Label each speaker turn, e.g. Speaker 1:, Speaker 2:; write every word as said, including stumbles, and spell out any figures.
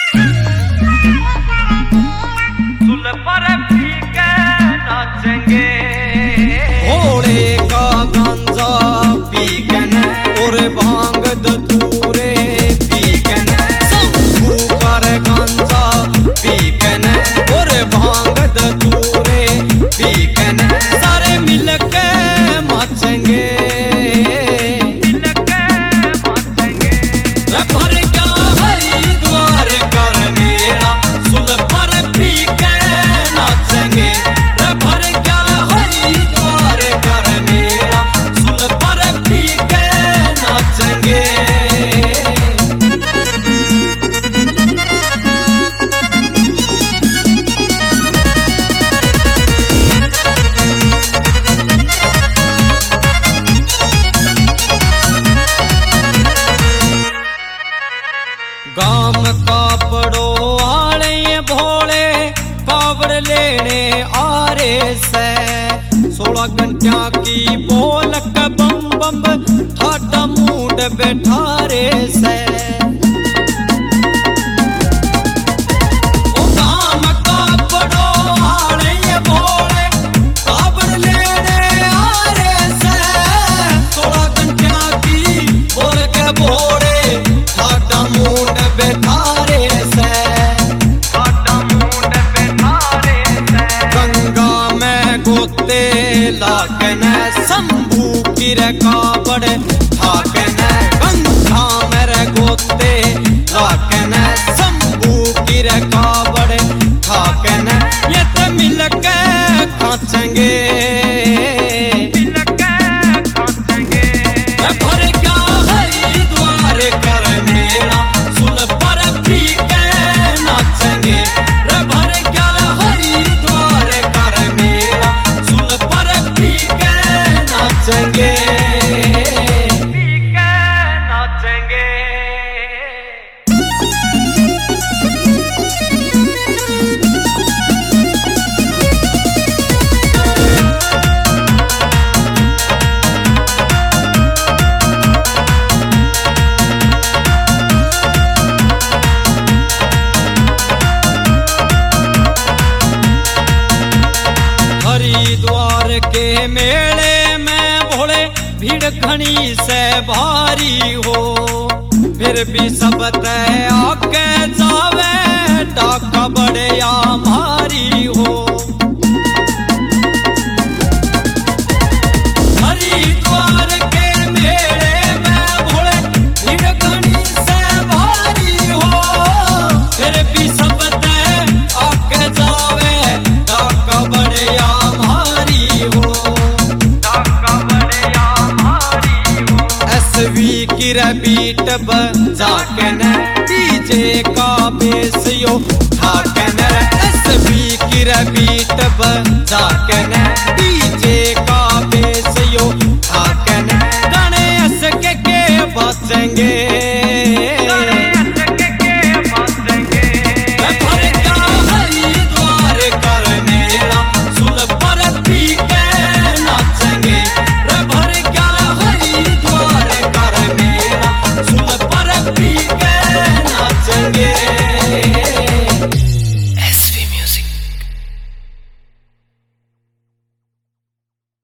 Speaker 1: सुल पर पी के नाचेंगे,
Speaker 2: घोड़े का गांजा पी के न और भांग धतूरे पी के न, शंभू पर गांजा पी के न और भांग धतूरे पी के न, सारे मिल के नाचेंगे,
Speaker 1: मिल के नाचेंगे।
Speaker 2: भर क्या हरिद्वार कर मेरा, सुल पर पी के नाचेंगे, भर क्या हरिद्वार कर मेरा, सुल पर पी के नाचेंगे। गाम कापड़ो आले भोले कावड़ लेने आ रे से, सोलह घंटा की बोलक बम बम ठाडा मूड बैठा रे से। ओ गाम कापड़ो आले भोले कावड़ लेने आ रे से, सोलह घंटा की बोलक भोले ठाडा मूड बैठा रे से,
Speaker 1: ठाडा मूड बैठा रे से।
Speaker 2: गंगा में गोते लागन शंभू की रे कावड़ ठाकन, गंगा में रे गोते लागन शंभू की रे कावड़ ठाकन, ये तो मिल के नाचेंगे,
Speaker 1: मिल के नाचेंगे।
Speaker 2: भर क्या हरिद्वार कर मेरा, सुल पर पी के नाचेंगे, भर क्या हरिद्वार कर मेरा, सुल पर पी के नाचेंगे।
Speaker 1: पी के नाचेंगे।
Speaker 2: हरिद्वार के मेले में भोले भीड़ घनी से भारी हो, फिर भी सब तय आके जावे डाका बड़े या भारी हो। हरिद्वार के मेले में भोले भीड़ घनी से भारी हो, फिर भी सब तय आके जावे डाका बड़े या भारी हो।
Speaker 1: डाका बड़े या भारी हो।
Speaker 2: एसवी की बीट बजा के न डीजे का बेस यो ठाके न, एसवी की बीट बजा के न डीजे का बेस यो ठाके न, गणेश के के बचेंगे,